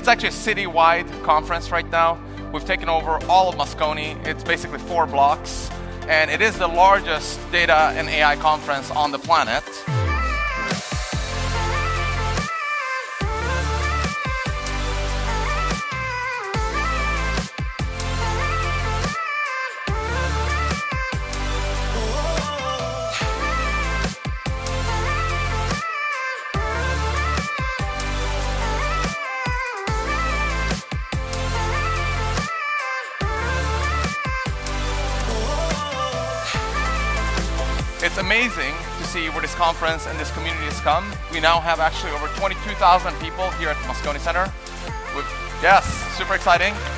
It's actually a city-wide conference right now. We've taken over all of Moscone. It's basically 4 blocks, and it is the largest data and AI conference on the planet. It's amazing to see where this conference and this community has come. We now have actually over 22,000 people here at the Moscone Center. Yes, super exciting.